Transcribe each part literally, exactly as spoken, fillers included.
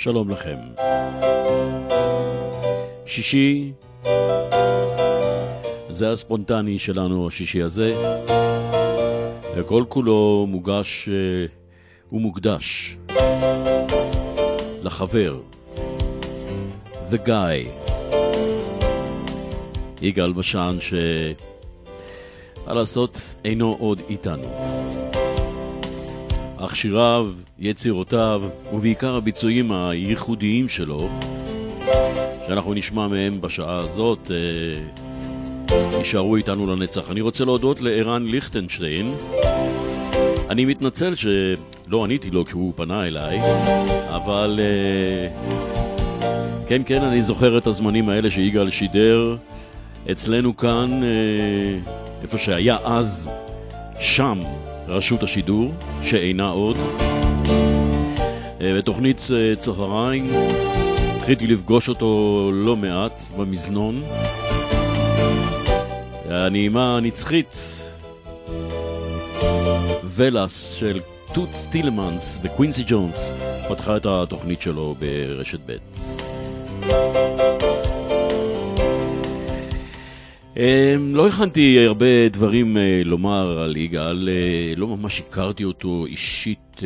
שלום לכם. שישי, זה הספונטני שלנו, השישי הזה. כל כולו מוגש ומוקדש לחבר, The Guy, יגאל בשן, ש... מה לעשות, אינו עוד איתנו. אך שיריו, יצירותיו ובעיקר הביצועים הייחודיים שלו, שאנחנו נשמע מהם בשעה הזאת, יישארו איתנו לנצח. אני רוצה להודות לערן ליכטנשטיין. אני מתנצל שלא עניתי לו כשהוא פנה אליי, אבל כן כן אני זוכר את הזמנים האלה שיגאל שידר אצלנו כאן, איפה שהיה אז שם רשות השידור, שאינה עוד. בתוכנית צהריים התחלתי לפגוש אותו לא מעט במזנון. הנעימה הנצחית ולס של טוטס טילמנס וקווינסי ג'ונס פתחה את התוכנית שלו ברשת ב'. לא הכנתי הרבה דברים לומר על יגאל, לא ממש הכרתי אותו אישית,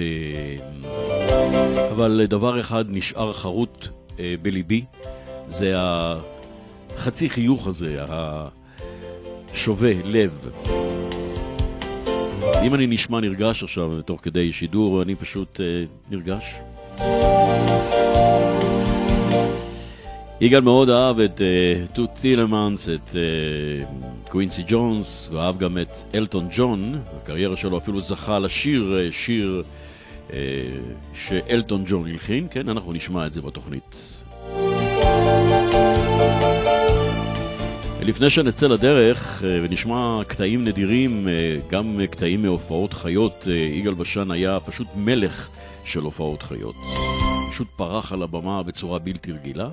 אבל דבר אחד נשאר חרוט בליבי, זה החצי חיוך הזה, השווה לב. אם אני נשמע נרגש עכשיו תוך כדי שידור, אני פשוט נרגש. יגאל מאוד אהב את טוט טילמנס, את קווינסי ג'ונס, ואהב גם את אלטון ג'ון. הקריירה שלו אפילו זכה לשיר, שיר שאלטון ג'ון הלחין. כן, אנחנו נשמע את זה בתוכנית. לפני שנצא לדרך ונשמע קטעים נדירים, גם קטעים מהופעות חיות, יגאל בשן היה פשוט מלך של הופעות חיות. פשוט פרח על הבמה בצורה בלתי רגילה.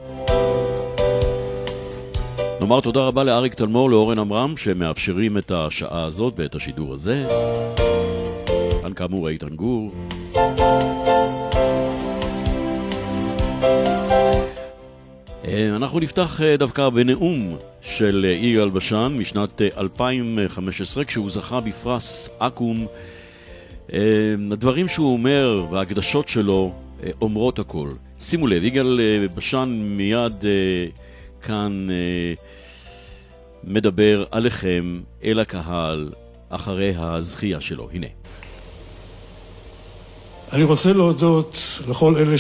נאמר תודה רבה לאריק תלמור, לאורן אמרם, שמאפשרים את השעה הזאת ואת השידור הזה. כאן כאמור איתן גור. אנחנו נפתח דווקא בנאום של יגאל בשן משנת אלפיים וחמש עשרה, כשהוא זכה בפרס אקו"ם. הדברים שהוא אומר וההקדשות שלו אומרות הכל. שימו לב, יגאל בשן מיד כאן מדבר עליכם אל הקהל אחרי הזכייה שלו. הנה. אני רוצה להודות לכל אלה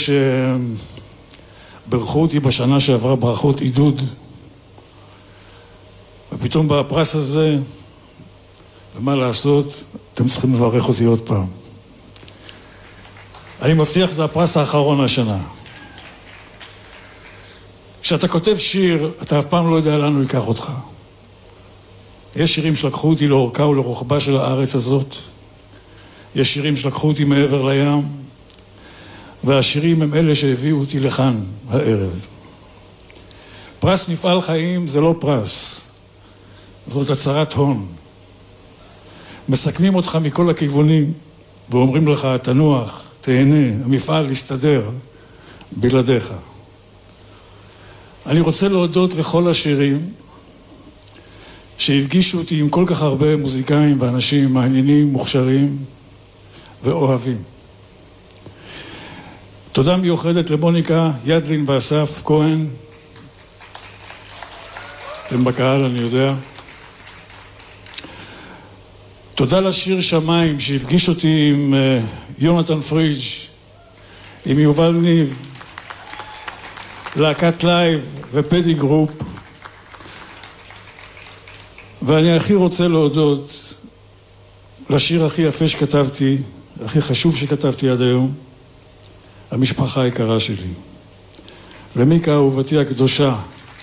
שברכו אותי בשנה שעברה ברכות עידוד, ופתאום בפרס הזה, ומה לעשות, אתם צריכים לברך אותי עוד פעם. אני מבטיח שזה הפרס האחרון השנה. כשאתה כותב שיר, אתה אף פעם לא יודע לאן הוא ייקח אותך. יש שירים שלקחו אותי לאורכה ולרוחבה של הארץ הזאת. יש שירים שלקחו אותי מעבר לים. והשירים הם אלה שהביאו אותי לכאן הערב. פרס מפעל חיים זה לא פרס. זאת הצהרת הון. מסכנים אותך מכל הכיוונים ואומרים לך, תנוח, תהנה, המפעל יסתדר בלעדיך. אני רוצה להודות לכל השירים שהפגישו אותי עם כל כך הרבה מוזיקאים ואנשים מעניינים, מוכשרים ואוהבים. תודה מיוחדת למוניקה, ידלין ואסף כהן. אתם בקהל, אני יודע. תודה לשיר שמיים שהפגיש אותי עם יונתן פריג', עם יובל ניב, להקת לייב ופדי גרופ. ואני הכי רוצה להודות לשיר הכי יפה שכתבתי, הכי חשוב שכתבתי עד היום, המשפחה היקרה שלי. למיקה אהובתי הקדושה,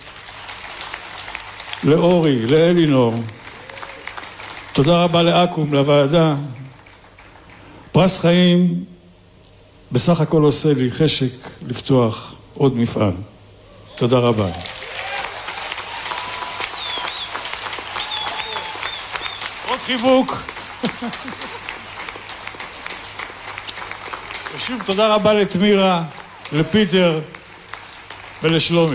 לאורי, לאלינור, תודה רבה לאקו"ם, לוועדה. פרס חיים בסך הכל עושה לי חשק לפתוח עוד מפעל. תודה רבה. עוד חיבוק. ושוב תודה רבה לתמירה לפיטר ולשלומי.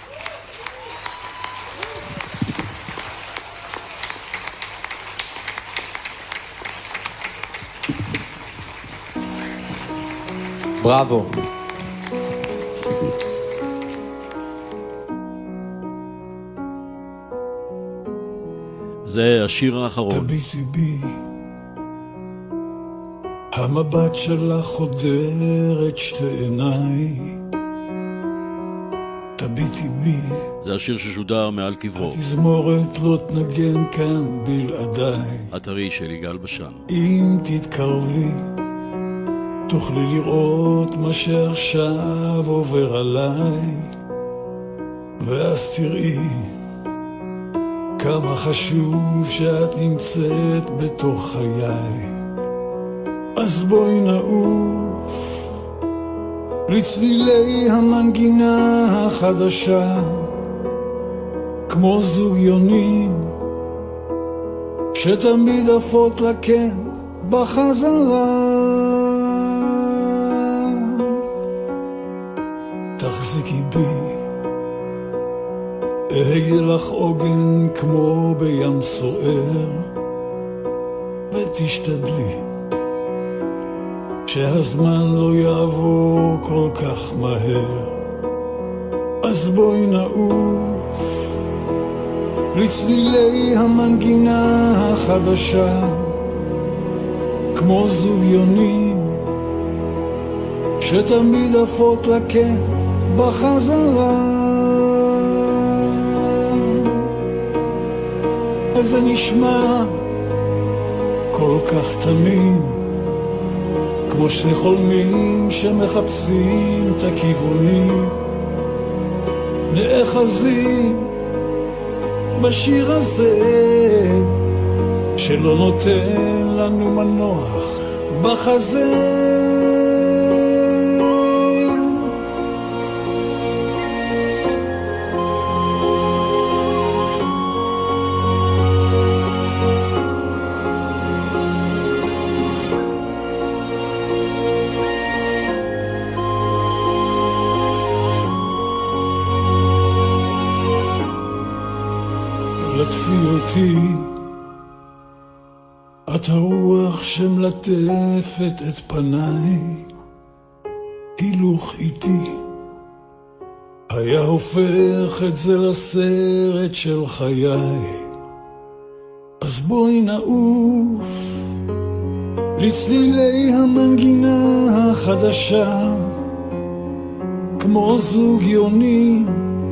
בראבו. זה השיר האחרון. תביטי בי, המבט שלך חודר את שתי עיניי. תביטי בי, זה השיר ששודר מעל קברו. התזמורת לא תנגן כאן בלעדיי. אתרי של יגאל בשן. אם תתקרבי, תוכלי לראות מה שעכשיו עובר עליי, ואז תראי כמה חשוב שאת נמצאת בתוך חיי. אז בואי נעוף לצלילי המנגינה החדשה, כמו זוג יונים שתמיד עפות לכן בחזרה. תחזיקי בי, אהיה לך עוגן כמו בים סוער, ותשתדלי שהזמן לא יעבור כל כך מהר. אז בואי נעוף לצלילי המנגינה החדשה, כמו זוג יונים שתמיד עפות לכן בחזרה. זה נשמע כל כך תמים, כמו שני חולמים שמחפשים את הכיוונים, נאחזים בשיר הזה שלא נותן לנו מנוח בחזה. לטפי אותי, את הרוח שמלטפת את פניי, הילוך איתי היה הופך את זה לסרט של חיי. אז בואי נעוף לצלילי המנגינה החדשה, כמו זוג יונים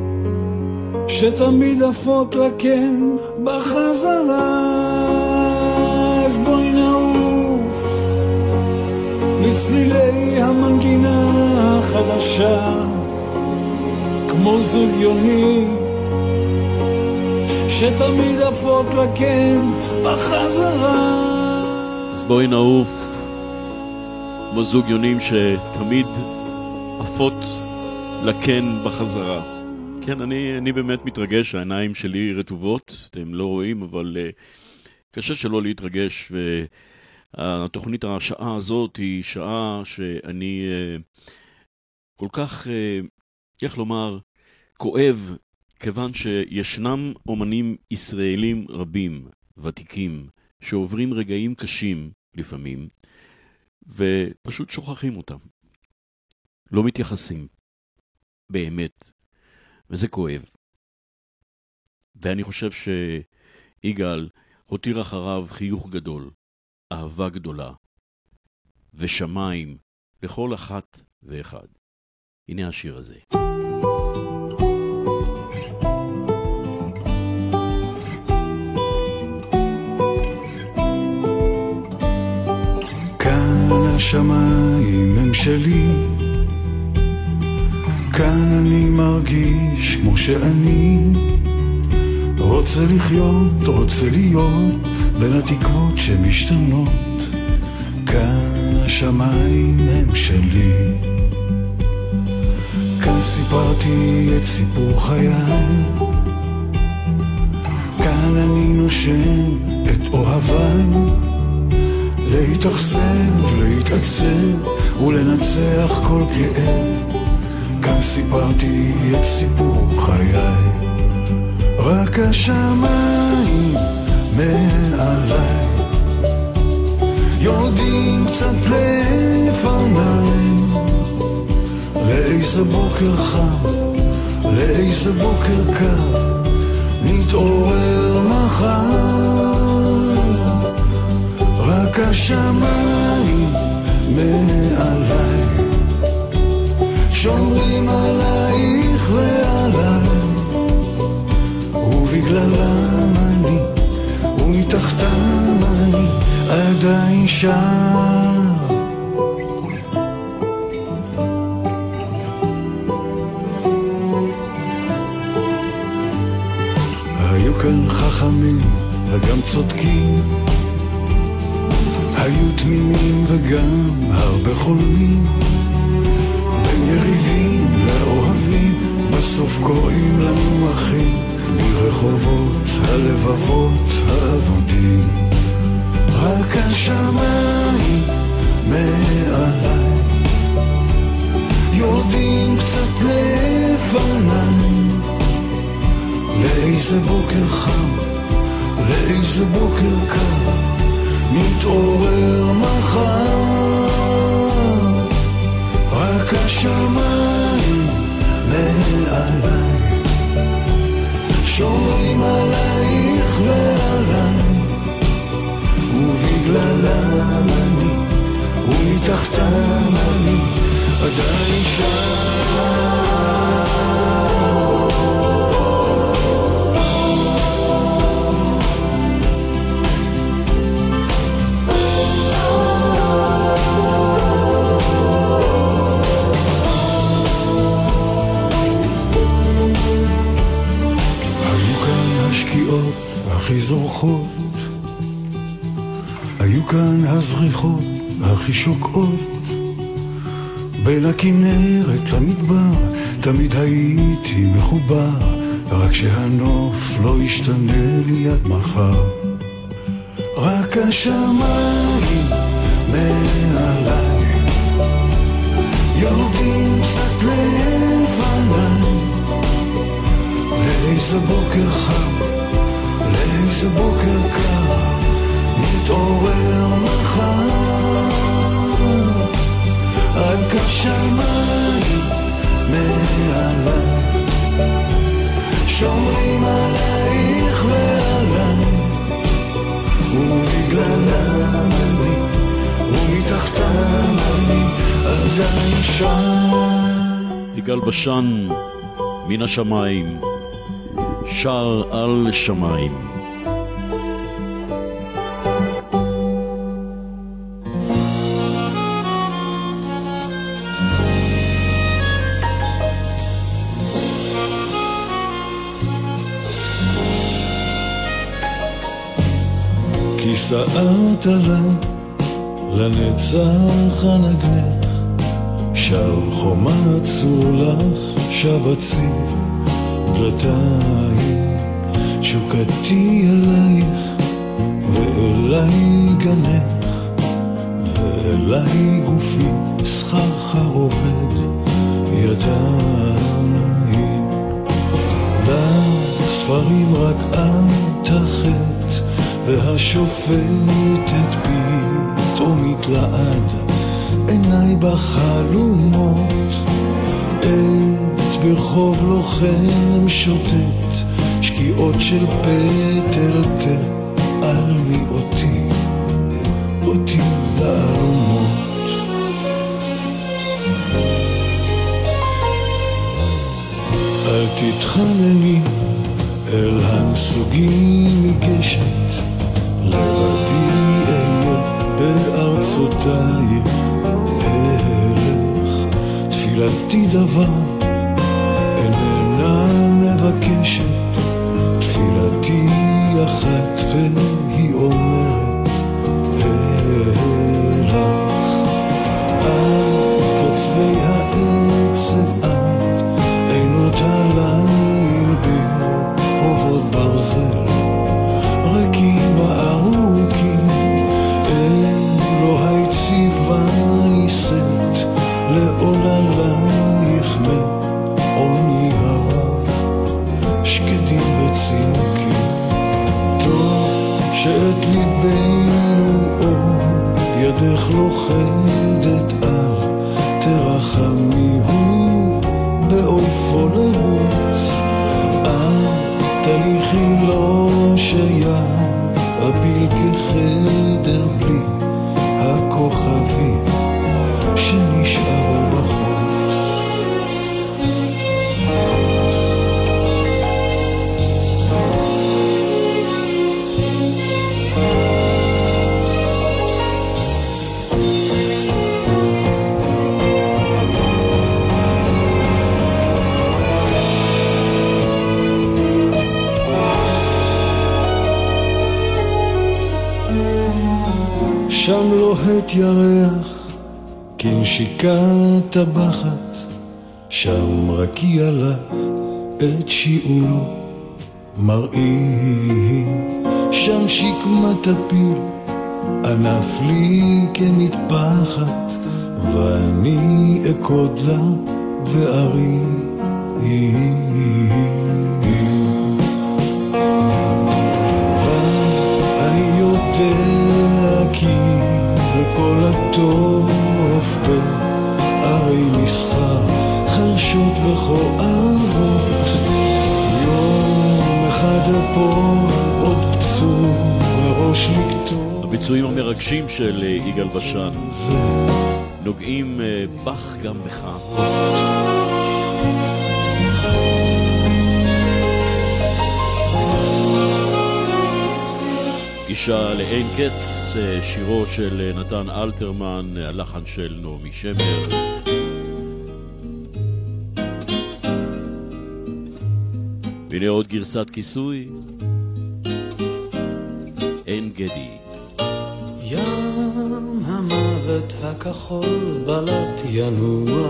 שתמיד עפות לכן בחזרה. אז בואי נעוף לצלילי המנגינה החדשה, כמו זוג יונים שתמיד עפות לכן בחזרה. אז בואי נעוף כמו זוג יונים שתמיד עפות לכן בחזרה. כן, אני, אני באמת מתרגש, העיניים שלי רטובות, אתם לא רואים, אבל uh, קשה שלא להתרגש, והתוכנית השעה הזאת היא שעה שאני uh, כל כך, uh, איך לומר, כואב, כיוון שישנם אומנים ישראלים רבים, ותיקים, שעוברים רגעים קשים לפעמים, ופשוט שוכחים אותם. לא מתייחסים, באמת. וזה כואב. ואני חושב שיגאל הותיר אחריו חיוך גדול, אהבה גדולה, ושמיים לכל אחת ואחד. הנה השיר הזה. כאן השמיים הם שלי, כאן אני מרגיש כמו שאני רוצה לחיות, רוצה להיות בין התקוות שמשתנות. כאן השמיים הם שלי, כאן סיפרתי את סיפור חיי, כאן אני נושם את אוהביי, להתאכזב, להתעצב ולנצח כל כאב כאן סיפרתי את סיפור חיי, רק השמיים מעליי יורדים קצת לפניי, לאיזה בוקר חם, לאיזה בוקר קר, נתעורר מחר. רק השמיים מעליי שומרים עלייך ועליי, ובגללם אני ומתחתם אני עדיין שר. היו כאן חכמים וגם צודקים, היו תמימים וגם הרבה חולמים, בין יריבים לאוהבים בסוף קוראים לנו אחים, מרחובות הלבבות האבודים. רק השמיים מעליי יורדים קצת לפניי, לאיזה בוקר חם, לאיזה בוקר קר, נתעורר מחר. רק השמיים מעליי שומרים עלייך ועליי, ובגללם אני ומתחתם אני עדיין שר. השקיעות הכי זורחות, היו כאן הזריחות הכי שוקעות, בין הכנרת למדבר תמיד הייתי מחובר, רק שהנוף לא ישתנה לי עד מחר. רק השמיים מעליי יורדים קצת לפניי, לאיזה בוקר חם, לאיזה בוקר קר, נתעורר מחר. רק השמיים מעליי שומרים עלייך ועליי, ובגללם אני ומתחתם אני עדיין שם. יגאל בשן מן השמיים שר על שמיים. כי סערת עליי לנצח הנגנך, שר חומה צור לך שב הציב דלתיים, תשוקתי אלייך ואליי גנך, ואליי גופי סחרחר עובד ידיים. לספרים רק את החטא, והשופטת פתאום מתלעד, עיניי בחלומות את ברחוב לוחם שוטט, שקיעות של פטלת על מי אותי, אותי לעלומות. אל תתחנני אל הנסוגים מגשת, לבדי אהיה בארצותייך אלך, תפילתי דבר איננה מבקשת, תפילתי אחת והיא אומרת אלך. על קצווי העצב את עינות הליל ברחובות ברזל רקים וארוכים, אלוהי ציווה נישאת לעוללייך עוני הרב, שקדים וצינוקים. טוב שאת ליבנו אור, ידך לוחדת על תרחמיהו באופו לרוץ. אל תניחי לו שים אביל כחדר בלי הכוכבים שנשארו בחוץ. שם לוהט ירח כנשיקת טבחת, שם רקיע לה את שיעולו מראים. שם שקמת הפיל ענף לי כמטפחת, ואני אקוד לה וארי. ואני יודע כי לכל הטוב בערי מסחר חרשות וכואבות, יום אחד אפול עוד פצור וראש לקטור. הביצועים המרגשים של יגאל בשן נוגעים בך גם בך. אישה לאין קץ, שירו של נתן אלתרמן, הלחן של נעמי שמר. והנה עוד גרסת כיסוי, אין גדי. ים המוות הכחול בלט ינוע,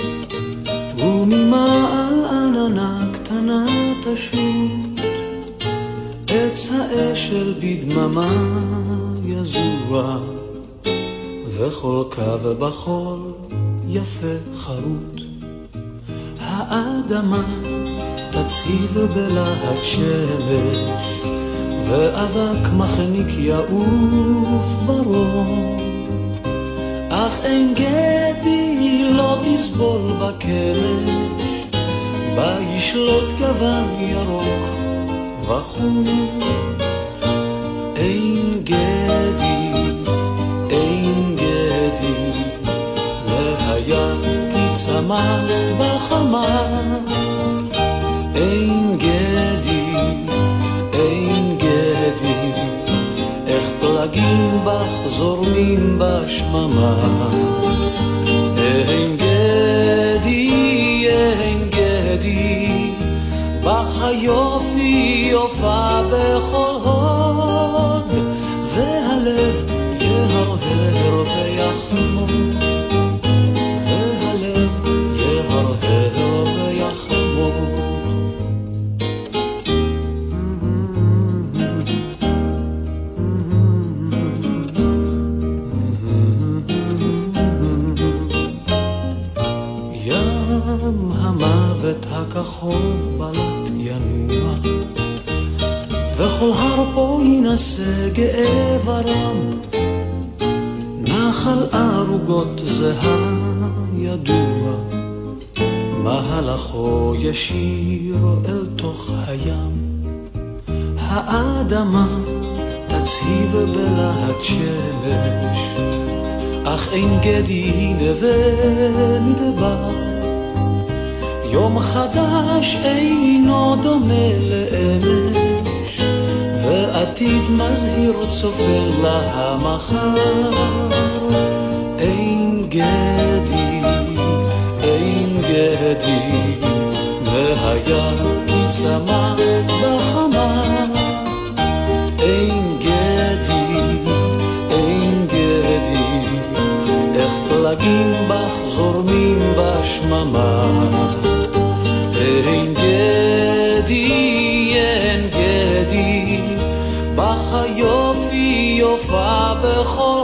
וממעל עננה קטנה תשוט, עץ האשל בדממה יזוע, וכל קו בחול יפה חרוט. האדמה תציב בלהט שמש, ואבק מחניק יעוף ברום, אך אין גדי לא תסבול בקרש, בה ישלוט גוון ירוק וחום. אין גדי, אין גדי, והיה כי צמח בחמה. אין גדי, אין גדי, איך פלגים בך זורמים בשממה. אין גדי, אין גדי, בך היופי יופה בכל הוד, והלב יהרהר ויחמוד, והלב יהרהר ויחמוד. ים המוות הכחול בלט ינוע, וכל הר פה ינסה גאה ורם, נחל ערוגות זה הידוע, מהלכו ישיר אל תוך הים. האדמה תצהיב בלהט שמש, אך אין גדי נווה מדבר. יום חדש אינו דומה לאמש, ועתיד מזהיר צופר לה המחר. אין גדי, אין גדי, והיה כי צמח בחמה. אין גדי, אין גדי, איך פלגים בך זורמים בשממה. אין גדי, אין גדי, בך היופי יופה בכל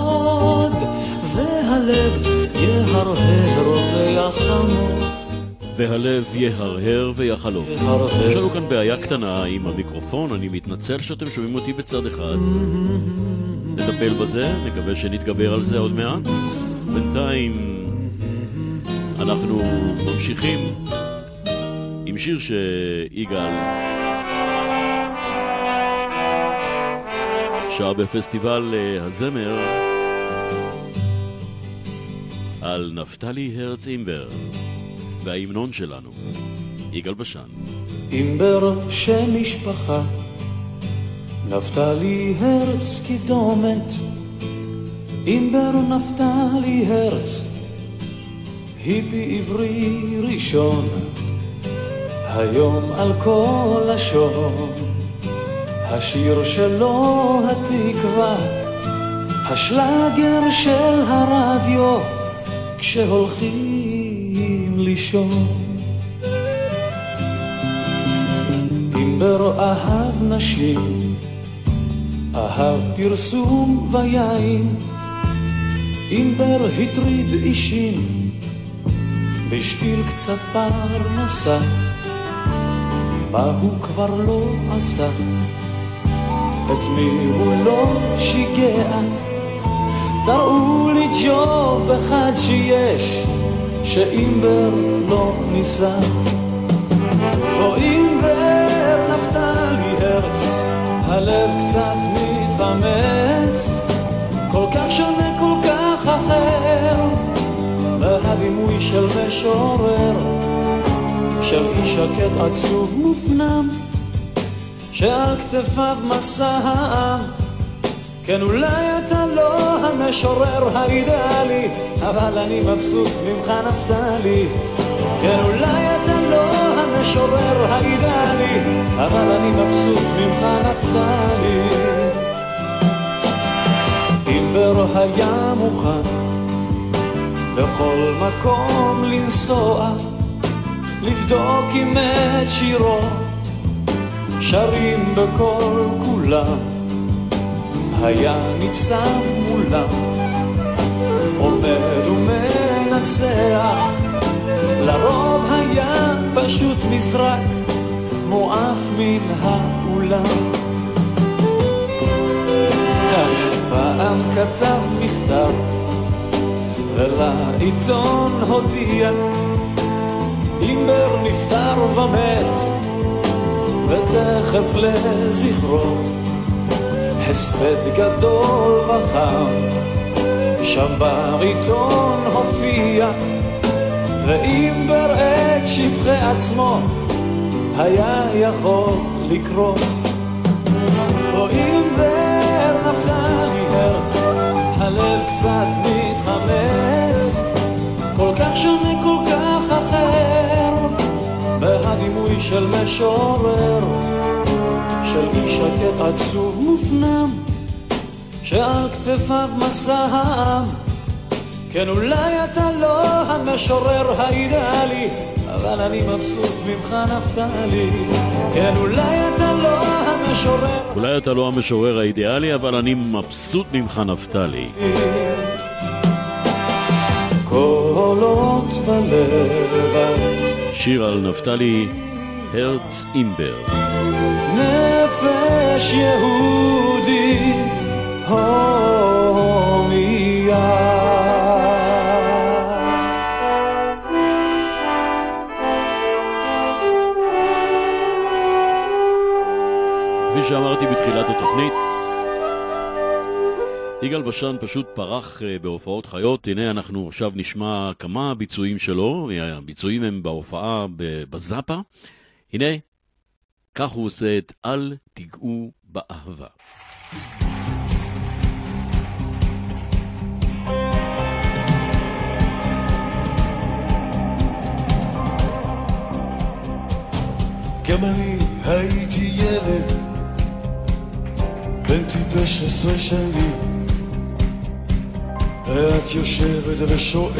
הוד, והלב יהרהר ויחמוד, והלב יהרהר ויחלום. יש לנו כאן בעיה קטנה עם המיקרופון, אני מתנצל שאתם שומעים אותי בצד אחד. נטפל בזה, נקווה שנתגבר על זה עוד מעט. בינתיים אנחנו ממשיכים עם שיר שיגאל שר בפסטיבל הזמר על נפתלי הרץ אימבר וההמנון שלנו, יגאל בשן. אימבר שם משפחה, נפתלי הרץ קידומת, אימבר נפתלי הרץ, היא בעברי ראשון, היום על כל לשון, השיר שלו התקווה, השלגר של הרדיו, כשהולכים לישון. אימבר אהב נשים, אהב פרסום ויין, אימבר הטריד אישים, בשביל קצת פרנסה, מה הוא כבר לא עשה, את מי הוא לא שיגע, תראו לי ג'וב אחד שיש, שאימבר לא ניסה. או אימבר נפתלי הרץ, הלב קצת מתחמץ, כל כך שונה כל כך אחר, והדימוי של משורר, של איש שקט עצוב מופנם, שעל כתפיו מסע העם. כן, אולי אתה לא המשורר האידאלי, אבל אני מבסוט ממך נפתלי. כן, אולי אתה לא המשורר האידאלי, אבל אני מבסוט ממך נפתלי. אימבר היה מוכן לכל מקום לנסוע, לבדוק אם את שירו שרים בכל כולם, היה ניצב מולם, עומד ומנצח, לרוב היה פשוט מסרק, מועף מן האולם. פעם כתב מכתב, ולעיתון הודיע, אימבר נפטר ומת, ותכף לזכרו הספד גדול וחם, שם בעיתון הופיע, ואימבר את שבחי עצמו היה יכול לקרוא. או אימבר נפתלי הרץ, הלב קצת מתחמץ, כל כך שונה כל כך אחר, בהדימוי של משורר, של איש שקט עצוב מופנם, שעל כתפיו מסע העם. כן, אולי אתה לא המשורר האידאלי, אבל אני מבסוט ממך נפתלי. כן, אולי אתה לא המשורר, אולי אתה לא המשורר האידיאלי, אבל אני מבסוט ממך נפתלי. קולות בלב, שיר על נפתלי הרץ אימבר. נפש יהודי הומיה, כפי שאמרתי בתחילת התוכנית, יגאל בשן פשוט פרח בהופעות חיות. הנה אנחנו עכשיו נשמע כמה ביצועים שלו, הביצועים הם בהופעה בזאפה. הנה, כך הוא עושה את אל תיגעו באהבה. גם אני הייתי ילד בן טיפש עשרה שנים, ואת יושבת ושואלת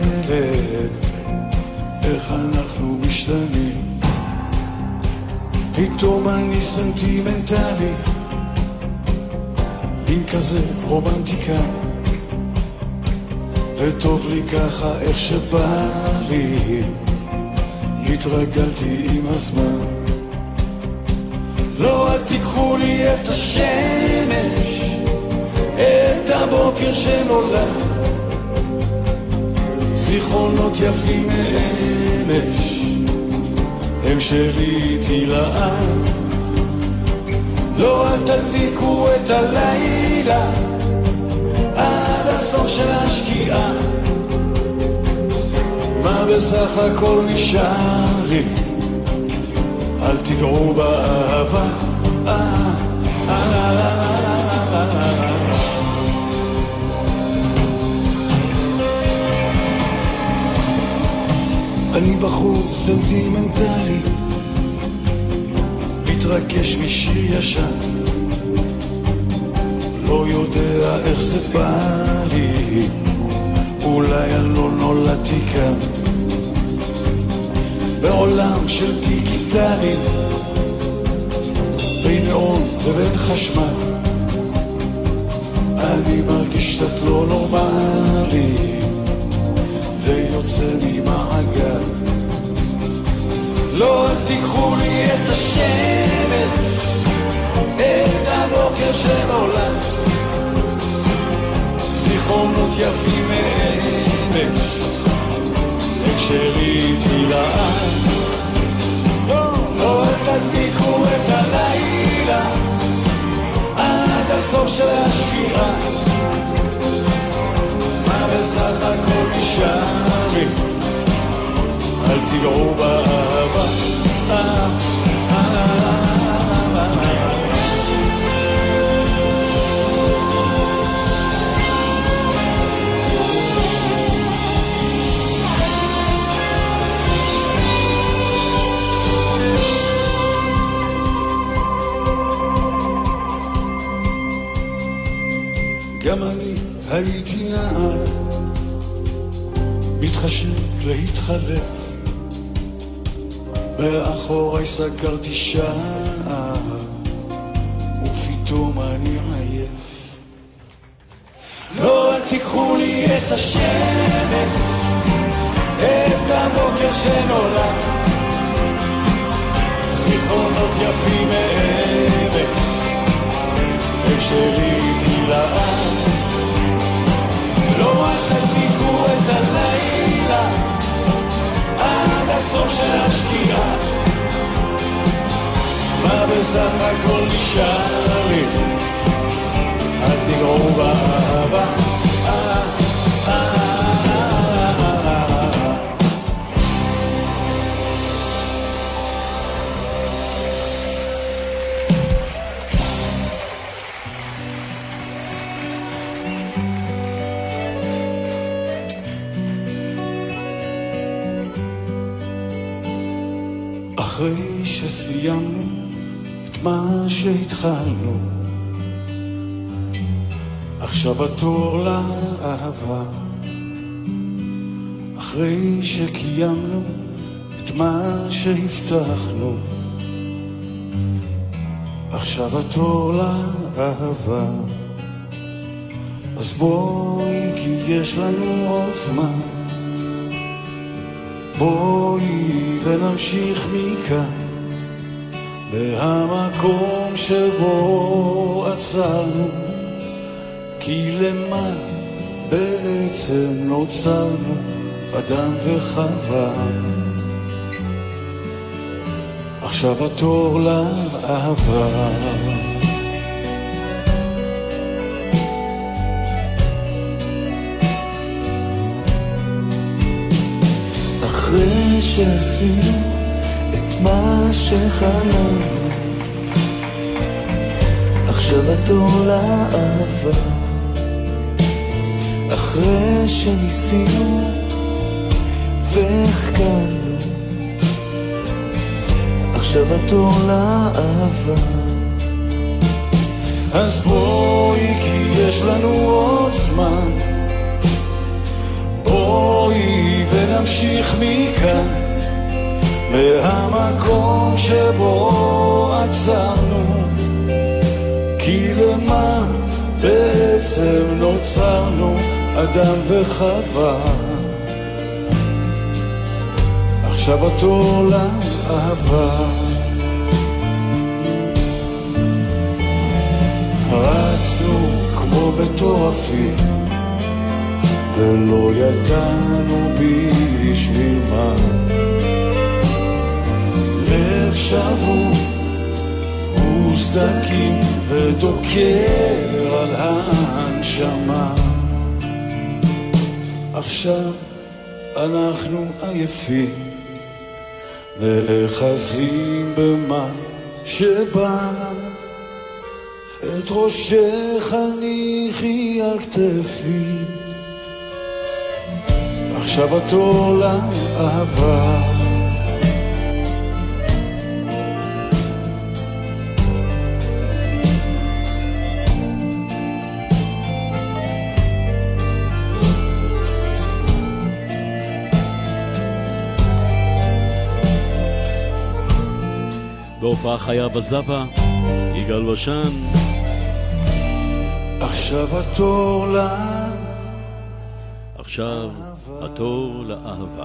איך אנחנו משתנים. פתאום אני סנטימנטלי, מין כזה רומנטיקה, וטוב לי ככה איך שבא לי, התרגלתי עם הזמן. לא, אל תיקחו לי את השמש, את הבוקר שנולד, זיכרונות יפים מאמש, הם שלי איתי לעד. לא, אל תדליקו את הלילה עד הסוף של השקיעה, מה בסך הכל נשאר לי, אל תגעו באהבה. אה, אה, אה, אה, אה, אה. אני בחור סנטימנטלי, מתרגש משיר ישן, לא יודע איך זה בא לי, אולי אני לא נולדתי כאן בעולם של דיגיטלי, בין נאון ובין חשמל, אני מרגיש קצת לא נורמלי ויוצא ממעגל. לא, אל תיקחו לי את השמש, את הבוקר שנולד, זיכרונות יפים מאמש, את שלי איתי לעד. לא, לא, אל תדליקו את הלילה עד הסוף של השקיעה, מה בסך הכל נשאר לי, אל תגעו באהבה. אה, אה, אה, אה, אה. גם אני הייתי נער, מתחשק להתחלף, מאחורי סגרתי שעה, ופתאום אני עייף. לא, אל תיקחו לי את השמש, את הבוקר שנולד, זיכרונות יפים מאמש, הם שלי איתי לעד. לא, אל תדליקו את הלילה עד הסוף של השקיעה, מה בסך הכל נשאר לי, אל תגעו באהבה. אה, אה, אה, אה, אה. אחרי שסיימנו את מה שהתחלנו, עכשיו התור לאהבה. אחרי שקיימנו את מה שהבטחנו, עכשיו התור לאהבה. אז בואי, כי יש לנו עוד זמן, בואי ונמשיך מכאן, מהמקום שבו עצרנו, כי למה בעצם נוצרנו, אדם וחווה. עכשיו התור לאהבה. אחרי שעשינו את מה שחלמנו, עכשיו התור לאהבה. אחרי שניסינו והחכמנו, עכשיו התור לאהבה. אז בואי, כי יש לנו עוד זמן, בואי ונמשיך מכאן, מהמקום שבו עצרנו, כי למה בעצם נוצרנו, אדם וחווה. עכשיו התור לאהבה. רצנו כמו מטורפים ולא ידענו בשביל מה. לב שבור וסדקים ודוקר על ההנשמה. עכשיו אנחנו עייפים נאחזים במה שבא. את ראשך הניחי על כתפי. עכשיו התור לאהבה. בהופעה חיה בזבה, יגאל בשן. עכשיו התור לה... עכשיו התור לאהבה.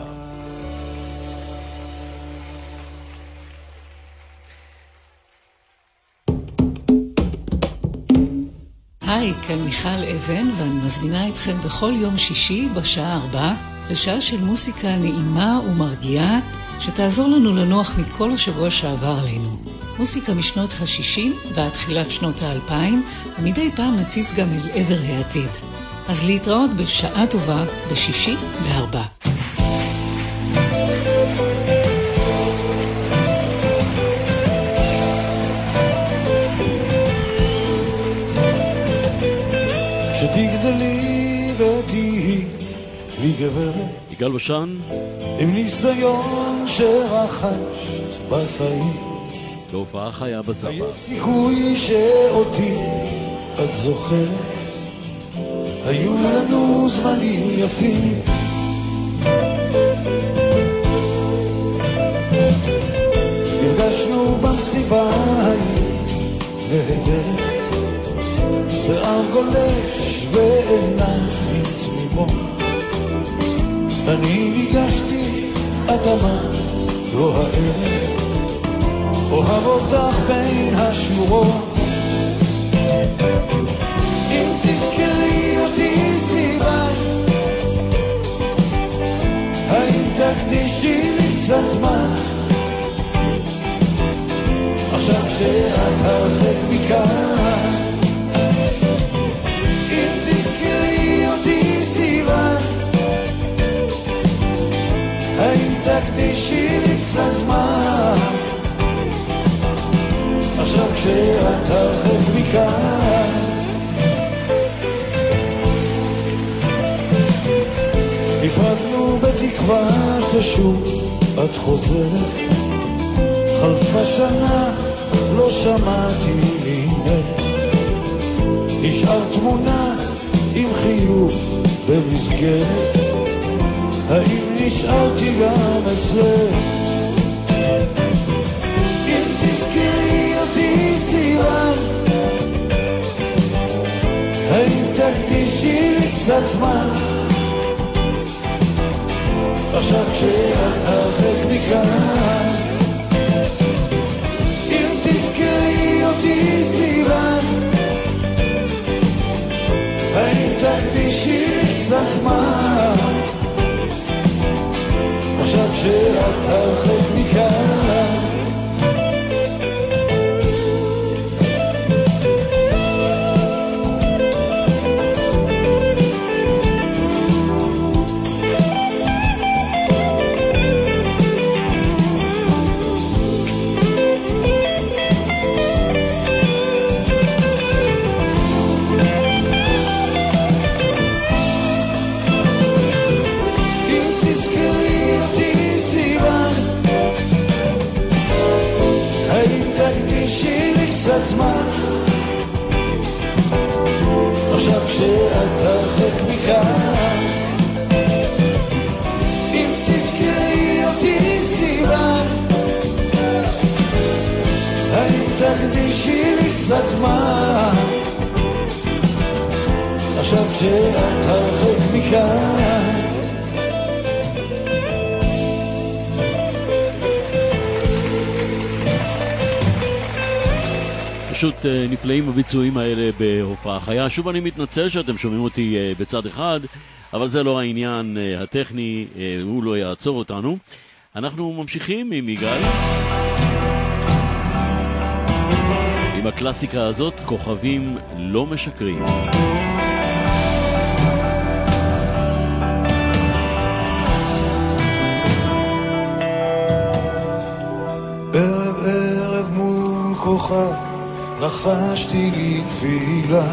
היי, כאן מיכל אבן, ואני מזמינה אתכם בכל יום שישי בשעה ארבע לשעה של מוסיקה נעימה ומרגיעה שתעזור לנו לנוח מכל השבוע שעבר עלינו. מוסיקה משנות ה-שישים ועד תחילת שנות ה-אלפיים, ומדי פעם נציץ גם אל עבר העתיד. אז להתראות בשעה טובה בשישי בארבע. שתגדלי ותהי לי גברת יגאל בשן עם ניסיון שרכשת בחיים. בהופעה חיה בזבה. היה סיכוי שאותי את זוכרת, היו לנו זמנים יפים. נפגשנו במסיבה נהדרת, שיער גולש ועיניים תמימות. אני ניגשתי, את אמרת לא הערב, אוהב אותך בין השורות. אם תזכרי אותי סיבה, האם תקדישי לי קצת זמן, עכשיו שאת הרחק מכאן. אם תזכרי אותי סיבה, האם תקדישי לי קצת זמן, עכשיו כשאת הרחק מכאן. נפרדנו בתקווה ששוב את חוזרת, חלפה שנה לא שמעתי ממך, נשאר תמונה עם חיוך במסגרת, האם נשארתי גם אצלך? אם תזכרי אותי סימן, האם תקדישי לי קצת זמן, עכשיו כשאת הרחק מכאן. אם תזכרי אותי סימן, האם תקדישי לי קצת זמן, עכשיו כשאת הרחק מכאן. זמן, עכשיו כשאת הרחק מכאן. אם תזכרי אותי סימן, האם תקדישי לי קצת זמן, עכשיו כשאת הרחק מכאן. פשוט נפלאים הביצועים האלה בהופעה חיה. שוב אני מתנצל שאתם שומעים אותי בצד אחד, אבל זה לא העניין הטכני, הוא לא יעצור אותנו. אנחנו ממשיכים עם יגאל, עם הקלאסיקה הזאת, כוכבים לא משקרים. ערב ערב מול כוכב לחשתי לי תפילה,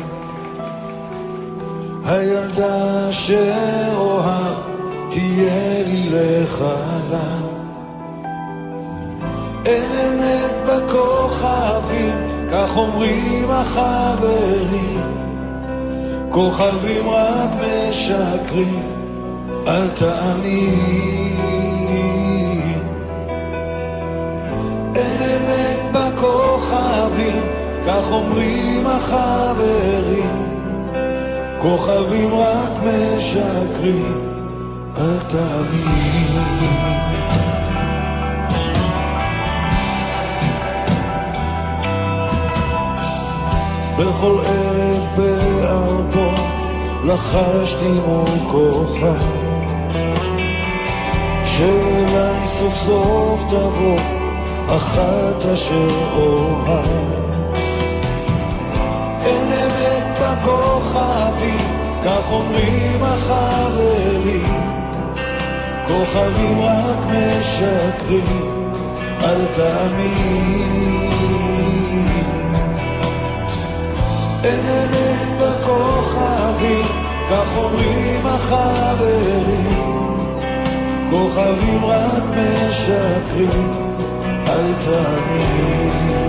הילדה שאוהב תהיה לי לחלה. אין אמת בכוכבים, כך אומרים החברים, כוכבים רק משקרים, אל תאמין. אין אמת בכוכבים, כך אומרים החברים, כוכבים רק משקרים, אל תאמין. בכל ערב בארבו לחשתי מול כוכב, שאולי סוף סוף תבוא אחת אשר אוהב. אין אמת בכוכבים, כך אומרים החברים, כוכבים רק משקרים, אל תאמין. אין אמת בכוכבים, כך אומרים החברים, כוכבים רק משקרים, אל תאמין.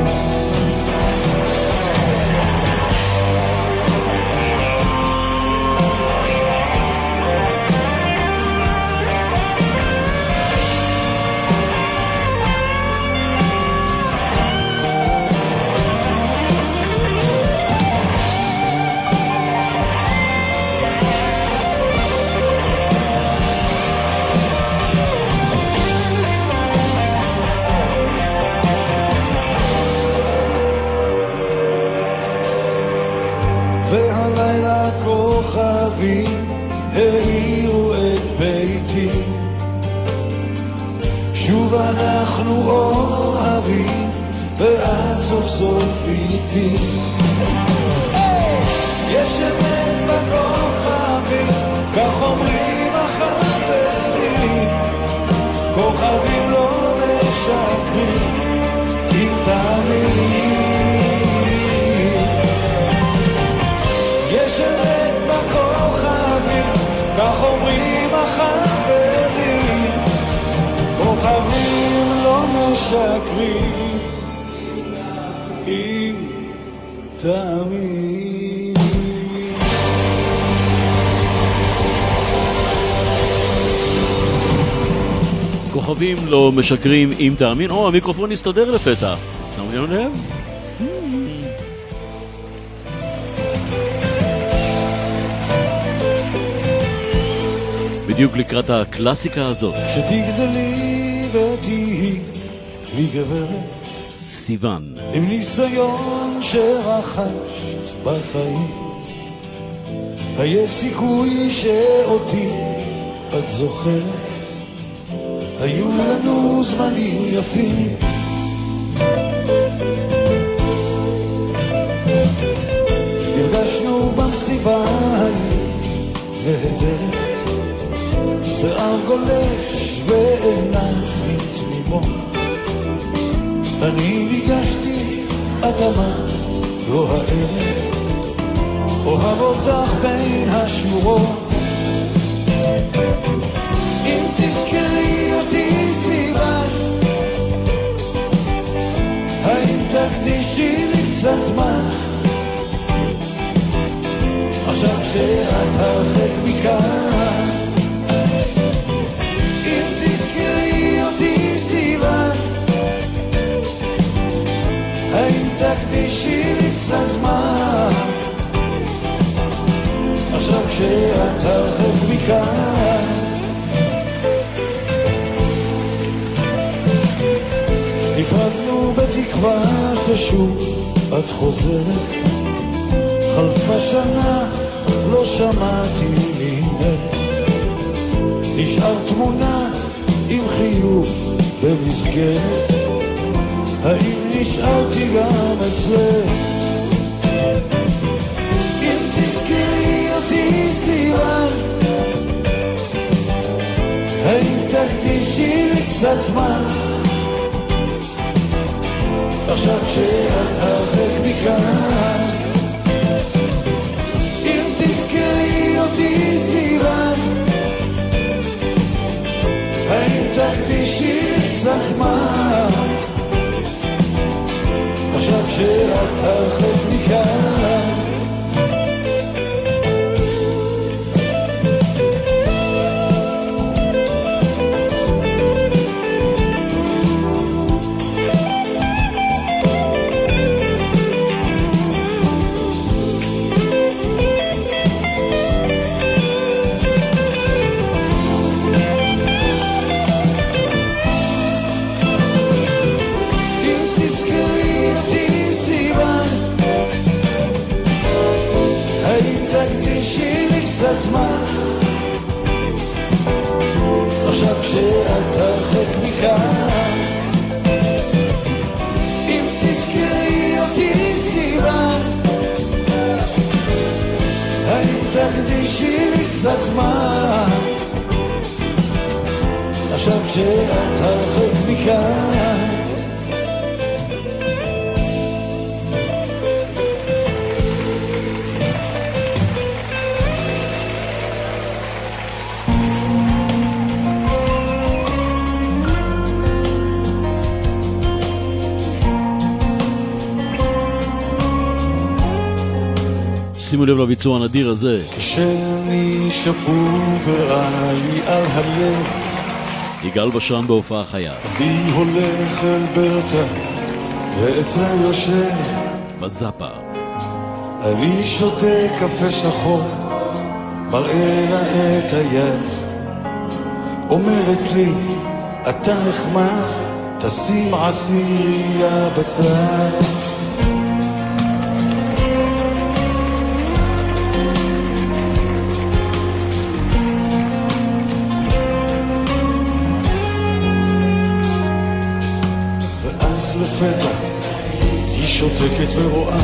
והלילה כוכבים האירו את ביתי, שוב אנחנו אוהבים ואת סוף סוף איתי. יש אמת בכוכבים, כך אומרים החברים, כוכבים לא משקרים, אם תאמין. יש אמת בכוכבים, כך אומרים החברים, כוכבים לא משקרים, אם תאמין. כוכבים לא משקרים, אם תאמין. או, המיקרופון הסתדר לפתע. שמתם לב? בדיוק לקראת הקלאסיקה הזאת. שתגדלי ותהי לי גברת, סיוון, עם ניסיון שרכשת בחיים, היה סיכוי שאותי את זוכרת, היו לנו זמנים יפים, נפגשנו במסיבה נהדרת, שיער גולש ועיניים תמימות, אני ניגשתי, את אמרת לא הערב, אוהב אותך בין השורות, אם תזכרי אותי סיוון, האם תקדישי לי קצת זמן, עכשיו שאת הרחק מכאן, אם תזכרי אותי סיוון, האם תקדישי לי קצת זמן, עכשיו כשאת הרחק מכאן. נפרדנו בתקווה ששוב את חוזרת, חלפה שנה, לא שמעתי ממך. נשאר תמונה עם חיוך במסגרת, האם נשארתי גם אצלך? אם תזכרי אותי סימן, האם תקדישי לי קצת זמן? עכשיו כשאת הרחק מכאן, אם תזכרי אותי סימן, האם תקדישי לי קצת זמן? עכשיו כשאת הרחק מכאן. זמן עכשיו כשאת הרחק מכאן, אם תזכרי אותי סימן, האם תקדישי לי קצת זמן? עכשיו כשאת הרחק מכאן. שימו לב לביצוע הנדיר הזה. כשאני שפוף ורע לי על הלב, יגאל בשן בהופעה חיה. אני הולך אל ברטה ואצלה יושב בזאפה. אני שותה קפה שחור, מראה לה את היד, אומרת לי אתה נחמד, תשים עשירייה בצד. לפתע היא שותקת ורואה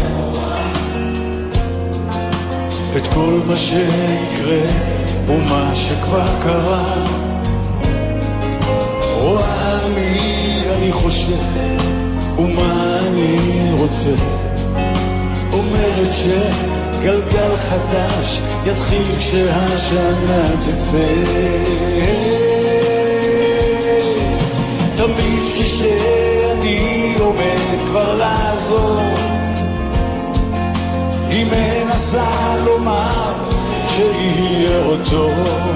את כל מה שיקרה ומה שכבר קרה. רואה על מי אני חושב ומה אני רוצה, אומרת שגלגל חדש יתחיל כשהשנה תצא. תמיד כשאני עומד כבר לעזור, היא מנסה לומר שיהיה אותו.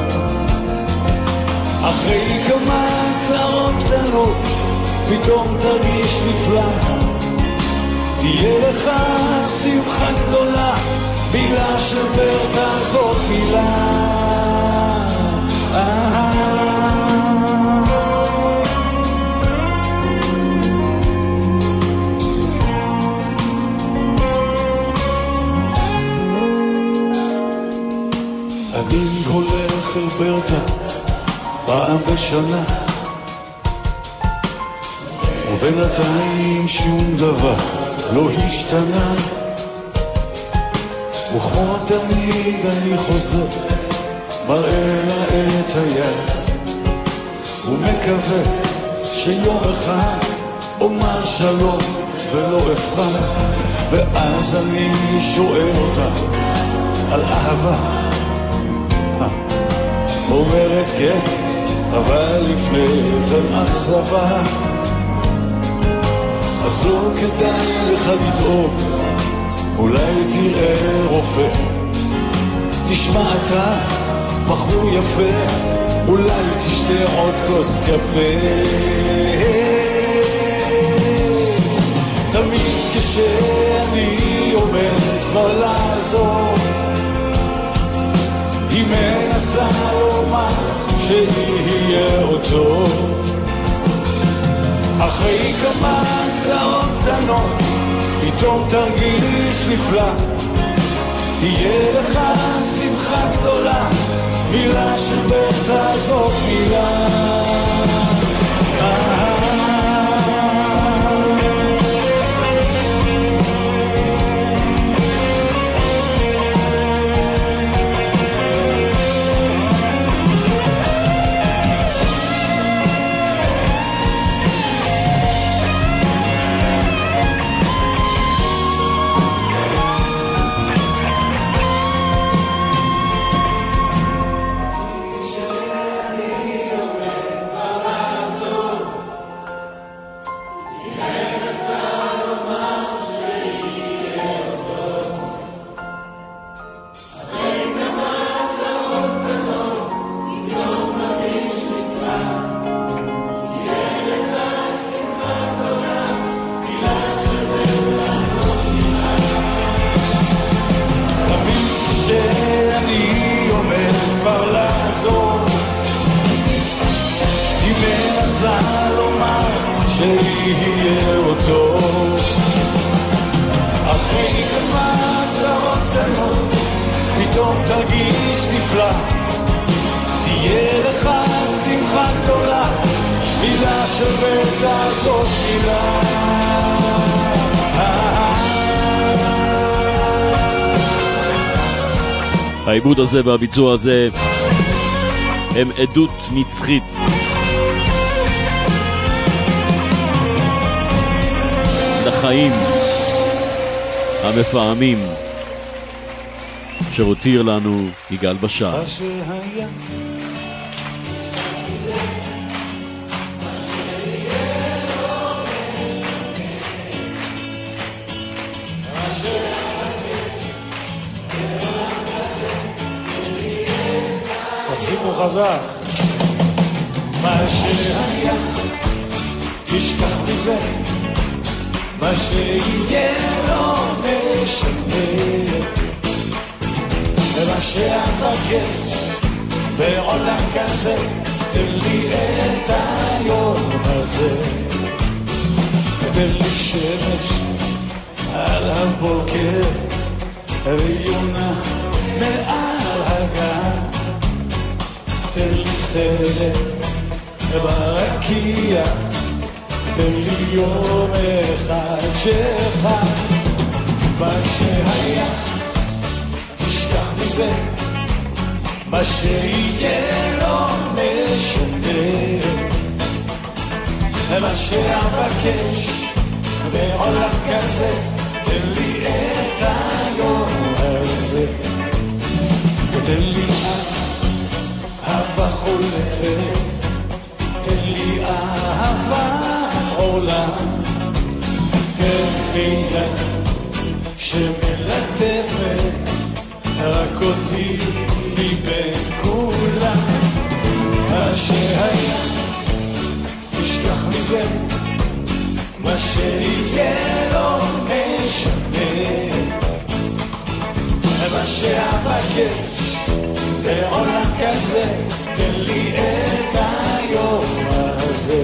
אחרי כמה צרות קטנות פתאום תרגיש נפלא, תהיה לך שמחה גדולה, מילה של ברטה זאת מילה. אני הולך אל ברטה פעם בשנה, ובינתיים שום דבר לא השתנה, וכמו תמיד אני חוזר, מראה לה את היד, ומקווה שיום אחד אומר שלום ולא אבחר. ואז אני שואל אותה על אהבה, אומרת כן, אבל לפני כן אכזבה. אז לא כדאי לך לדאוג, אולי תראה רופא, תשמע אתה בחור יפה, אולי תשתה עוד כוס קפה. תמיד כשאני עומד כבר לעזור, היא מנסה לומר שיהיה אותו. אחרי כמה צרות קטנות פתאום תרגיש נפלא, תהיה לך שמחה גדולה, מילה שבטח זאת מילה. שיהיה אותו אחרי כמה עשרות קטנות פתאום תרגיש נפלא, תהיה לך שמחה גדולה, מילה שבטח זאת מילה. העיבוד הזה והביצוע הזה הם עדות נצחית לחיים המפעמים שהותיר לנו יגאל בשן. תחזיקו חזק. מה שהיה תשכח מזה, מה שיהיה לא משנה, ומה שאבקש בעולם כזה, תן לי את היום הזה, תן לי שמש על הבוקר ויונה מעל הגן, תן לי תלת ברקיע, תן לי יום אחד שלך. מה שהיה תשכח מזה, מה שיהיה לא משנה, מה שאבקש בעולם כזה, תן לי את היום הזה, תן לי אהבה חולפת, תן לי אהבת עולם, תן לי שמלטפת רק אותי מבין כולם. מה שהיה תשכח מזה, מה שיהיה לא משנה, מה שאבקש בעולם כזה, תן לי את היום הזה.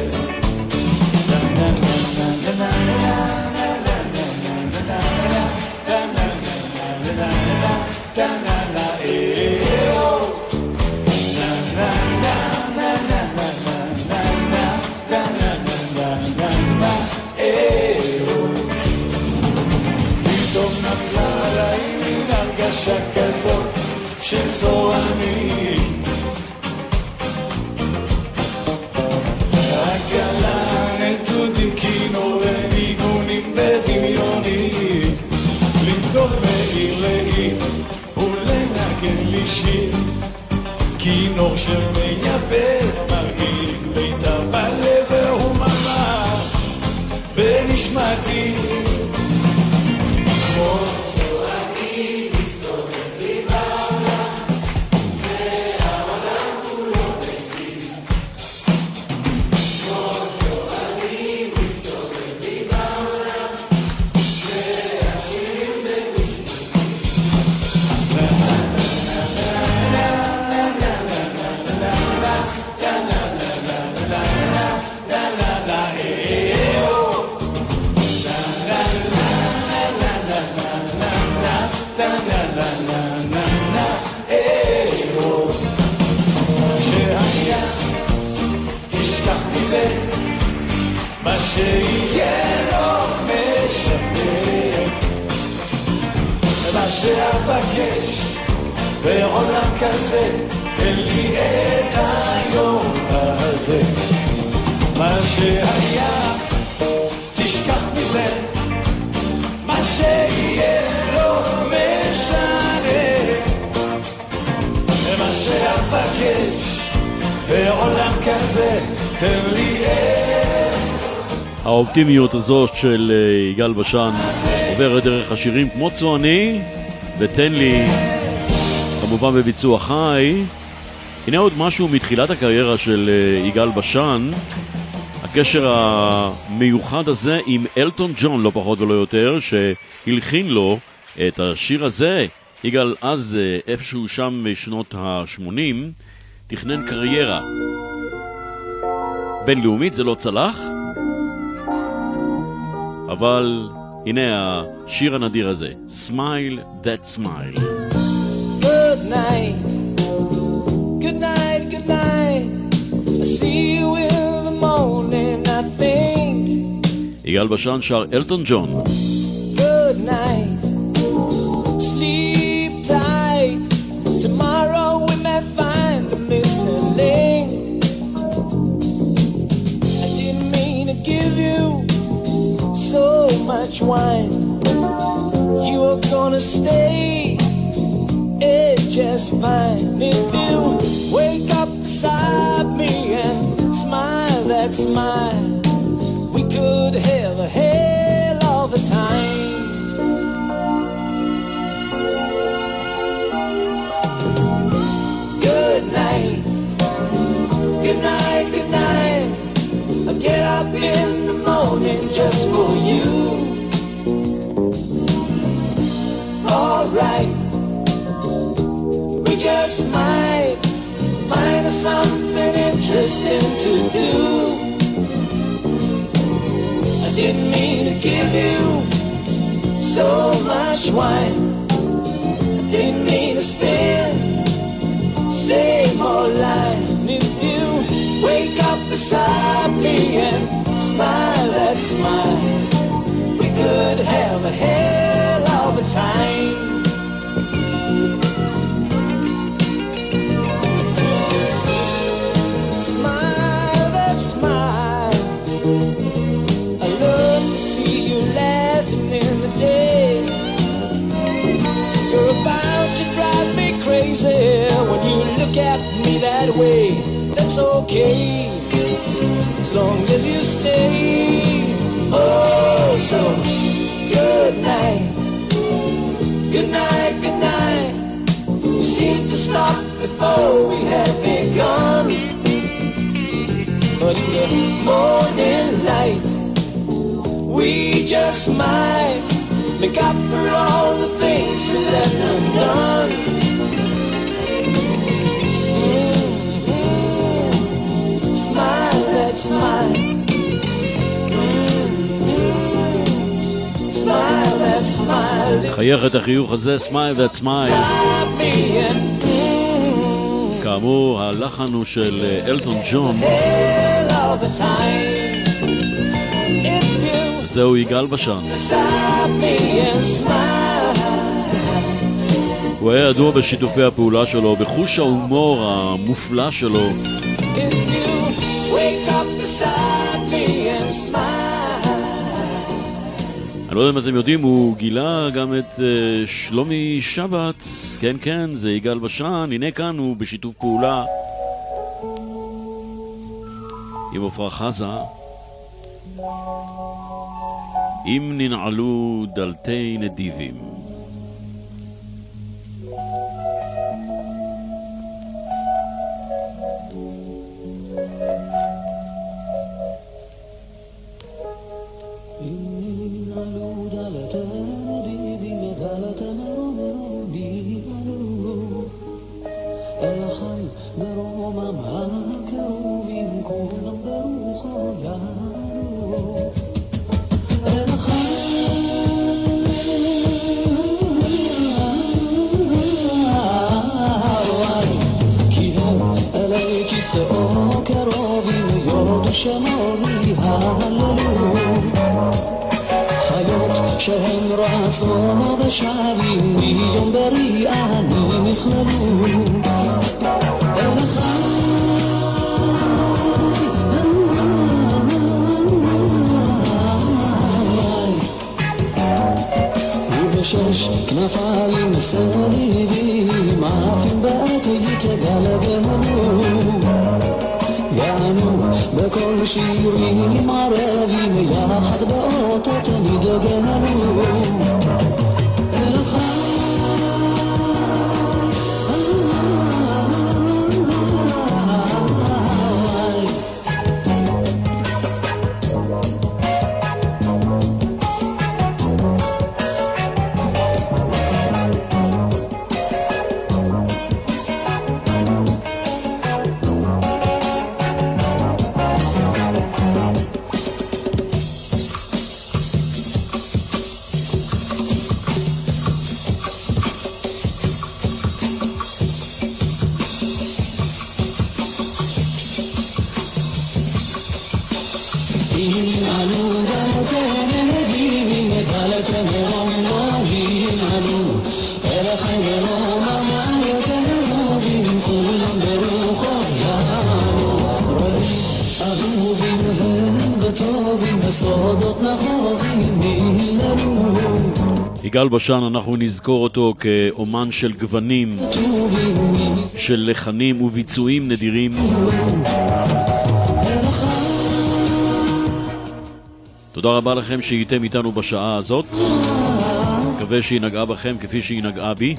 פתאום נפלה עליי מין הרגשה כזאת של צורני, מה שאבקש בעולם כזה, תן לי את היום הזה. מה שהיה תשכח מזה, מה שיהיה לא משנה. ומה שאבקש בעולם כזה, תן לי את... האופטימיות הזאת של יגאל בשן עוברת דרך השירים כמו צועני ותן לי, כמובן בביצוע חי. הנה עוד משהו מתחילת הקריירה של יגאל בשן, הקשר המיוחד הזה עם אלטון ג'ון, לא פחות ולא יותר, שהלחין לו את השיר הזה. יגאל אז איפשהו שם בשנות ה-שמונים תכנן קריירה בינלאומית, זה לא צלח, אבל הנה השיר הנדיר הזה, Smile That Smile. Good night, good night, good night. I see you in the morning, I think. יגאל בשן שר אלטון ג'ון. Good night, sleep tight. Tomorrow we may find a missing link. I didn't mean to give you so much wine. You are gonna stay, it's just fine. If you wake up beside me and smile that smile, we could have a hell of a time. Good night, good night, good night. I'll get up in the morning just for you. Alright, we just might find something interesting to do. I didn't mean to give you so much wine. I didn't mean to spend same old line. If you wake up beside me and smile that smile, we could have a hell of a time. Smile that smile, I love to see you laughing in the day. You're about to drive me crazy when you look at me that way. That's okay, as long as you stay. Oh, so good night, good night, good night. We seemed to stop before we had begun, but in the morning light we just might make up for all the things we left undone. Mm-hmm. Smile that smile, mm-hmm. Smile that smile. חייך את החיוך הזה, Smile That Smile. כאמור, הלחן הוא של אלטון ג'ון, זהו יגאל בשן. הוא היה ידוע בשיתופי הפעולה שלו, בחוש ההומור המופלא שלו. אני לא יודע אם אתם יודעים, הוא גילה גם את uh, שלומי שבת. כן כן, זה יגאל בשן. הנה כאן הוא בשיתוף פעולה עם עפרה חזה, אם ננעלו דלתי נדיבים. שמורי הללו חיות שהם רצו ושבים מיום בריאה נכללו אל החי ובשש כנפיים סביבים עפים בעת יתגלגלו יענו בכל שירים ערבים יחד באותות נתגלו אל החי יגאל בשן, אנחנו נזכור אותו כאומן של גוונים, של לחנים וביצועים נדירים. תודה רבה לכם שהייתם איתנו בשעה הזאת, מקווה שהיא נגעה בכם כפי שהיא נגעה בי.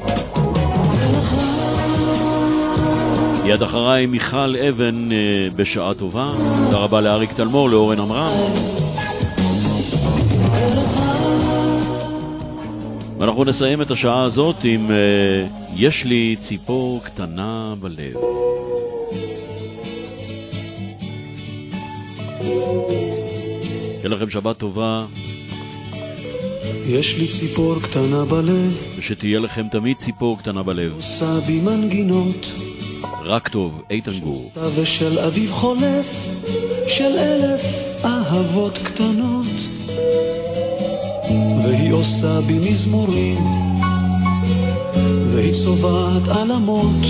יד אחריי מיכל אבן בשעה טובה. תודה רבה לאריק תלמור, לאורן אמרם. ואנחנו נסיים את השעה הזאת עם uh, יש לי ציפור קטנה בלב. תהיה לכם שבת טובה. יש לי ציפור קטנה בלב, ושתהיה לכם תמיד ציפור קטנה בלב. עושה בי מנגינות, רק טוב, איתן גור. ושל אביב חולף, של אלף אהבות קטנות, והיא עושה בי מזמורים, והיא צובעת עלמות,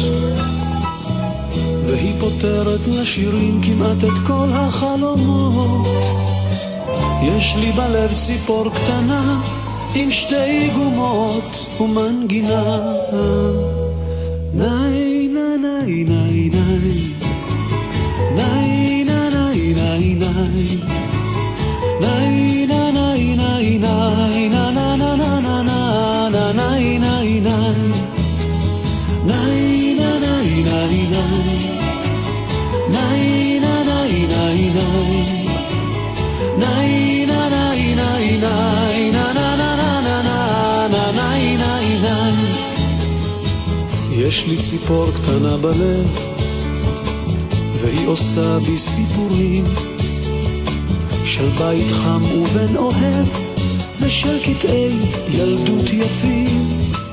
והיא פותרת לשירים כמעט את כל החלומות. יש לי בלב ציפור קטנה עם שתי גומות ומנגינה, ניי ניי ניי ניי ניי ניי ניי ניי ניי ניי ניי ניי ניי na na na na na na na na na na na na יש לי ציפור קטנה בלב, והיא עושה בי סיפורים של בית חם ובן אוהב, ושל קטעי ילדות יפים,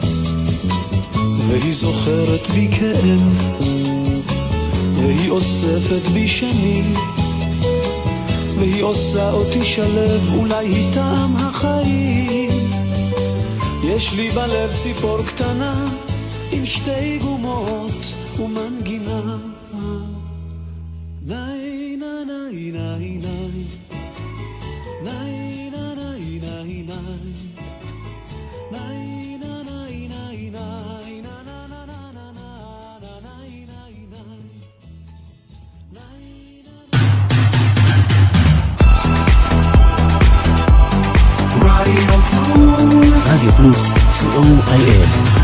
והיא זוכרת בי כאב, והיא אוספת בי שנים, והיא עושה אותי שלב, אולי היא טעם החיים. יש לי בלב ציפור קטנה עם שתי גומות ומנגינה, ניי ניי ניי ניי ניי ניי ניי רדיו פלוס, סי או איי אס